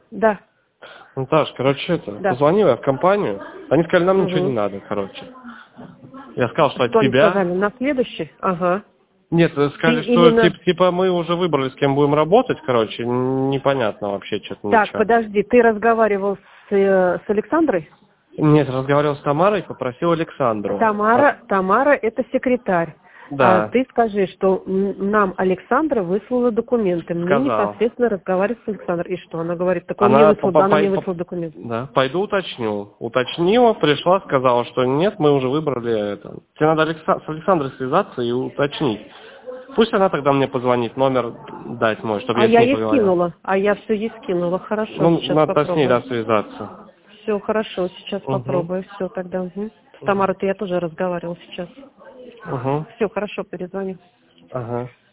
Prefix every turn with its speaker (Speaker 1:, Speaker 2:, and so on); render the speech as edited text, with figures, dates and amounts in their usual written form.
Speaker 1: Да.
Speaker 2: Наташ, короче,
Speaker 1: Да.
Speaker 2: позвонила я в компанию. Они сказали, нам ничего не
Speaker 1: Угу.
Speaker 2: надо, короче. Я сказал, что от
Speaker 1: Что они
Speaker 2: тебя.
Speaker 1: сказали? На следующий? Ага.
Speaker 2: Нет,
Speaker 1: Ты
Speaker 2: сказали, что
Speaker 1: именно...
Speaker 2: типа мы уже выбрали, с кем будем работать, короче, непонятно вообще что-то
Speaker 1: Так,
Speaker 2: ничего.
Speaker 1: подожди, ты разговаривал с Александрой?
Speaker 2: Нет, разговаривал с Тамарой, попросил Александру.
Speaker 1: Тамара это секретарь. А
Speaker 2: Да,
Speaker 1: ты скажи, что нам Александра выслала документы. Мне
Speaker 2: сказал.
Speaker 1: непосредственно разговаривать с Александрой. И что она говорит? Так он не
Speaker 2: Она,
Speaker 1: выслал, да, она мне выслала документы.
Speaker 2: да, пойду уточню. Уточнила, пришла, сказала, что нет, мы уже выбрали это. Тебе надо с Александрой связаться и уточнить. Пусть она тогда мне позвонит, номер дать мой, чтобы
Speaker 1: А
Speaker 2: я с
Speaker 1: я
Speaker 2: ней
Speaker 1: ей
Speaker 2: поговорил.
Speaker 1: скинула. А я все ей скинула. Хорошо,
Speaker 2: Ну,
Speaker 1: сейчас
Speaker 2: надо с ней,
Speaker 1: попробую.
Speaker 2: да, связаться.
Speaker 1: Все, хорошо, сейчас
Speaker 2: Угу.
Speaker 1: попробую. Все тогда. Угу. С Тамарой-то я тоже разговаривала сейчас.
Speaker 2: Угу.
Speaker 1: Все, хорошо, перезвоню.
Speaker 2: Ага.